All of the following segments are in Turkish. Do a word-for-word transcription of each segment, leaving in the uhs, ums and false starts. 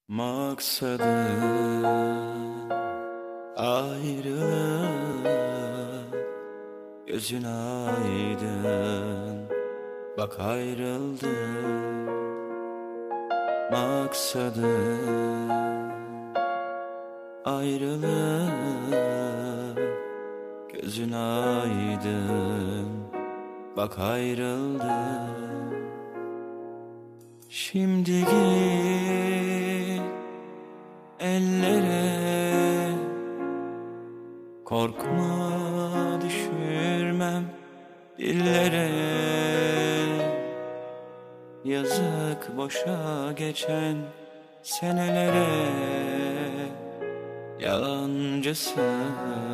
Maksadı ayrılık, gözün aydın, bak ayrıldı. Maksadı ayrılık, gözün aydın, bak ayrıldı. Şimdi git ellere, korkma düşürmem dillere. Yazık boşa geçen senelere, yalancısın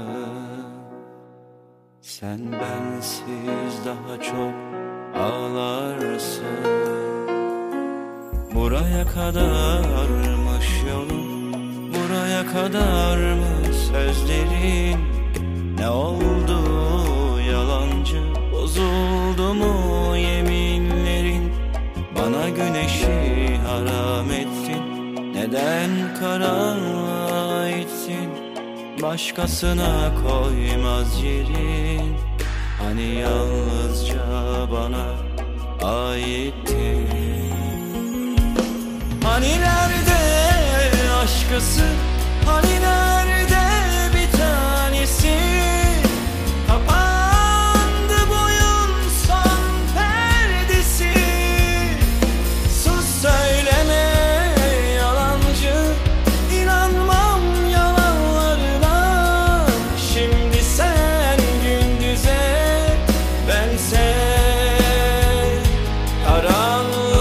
sen, bensiz daha çok ağlarsın. Buraya kadarmış yolun, buraya kadar mı sözlerin? Ne oldu yalancı, bozuldu mu yeminlerin? Bana güneşi haram ettin, neden karanlığa ittin? Başkasına koymaz yerin, hani yalnızca bana aittin. Hani nerede aşkısı, hani nerede bir tanesi? Kapandı boyun son perdesi. Sus söyleme yalancı, inanmam yalanlarına. Şimdi sen gündüze, bense karanlığa.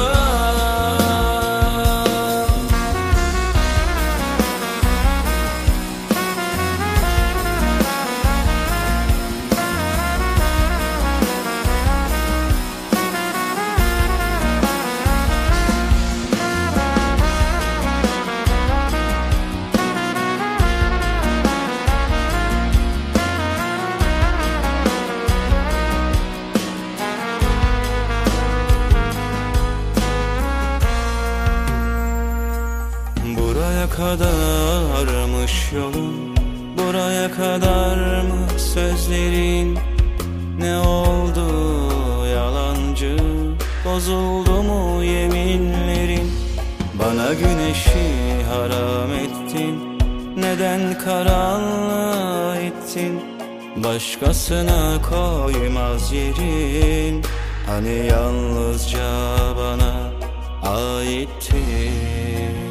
Buraya kadarmış yolun, buraya kadar mı sözlerin? Ne oldu yalancı, bozuldu mu yeminlerin? Bana güneşi haram ettin, neden karanlığa ittin? Başkasına koymaz yerin, hani yalnızca bana aittin.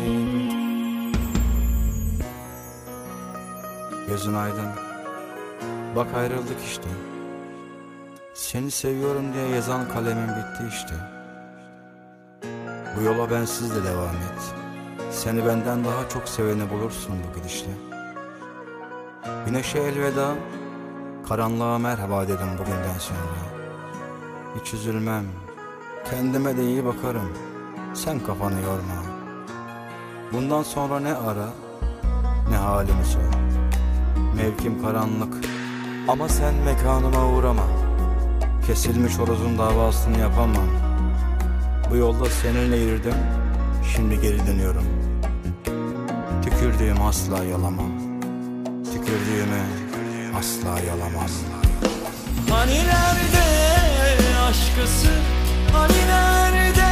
Gözün aydın, bak ayrıldık işte. Seni seviyorum diye yazan kalemim bitti işte. Bu yola bensiz de devam et. Seni benden daha çok seveni bulursun bu gidişle. Güneşe elveda, karanlığa merhaba dedim bugünden sonra. Hiç üzülmem, kendime de iyi bakarım, sen kafanı yorma. Bundan sonra ne ara, ne halimi sor. Mevkim karanlık ama sen mekanıma uğrama. Kesilmiş horozun davasını yapamam. Bu yolda seninle yürüdüm, şimdi geri dönüyorum. Tükürdüğüm asla yalamam, tükürdüğümü asla yalamam. Hani nerede aşkısı, hani nerede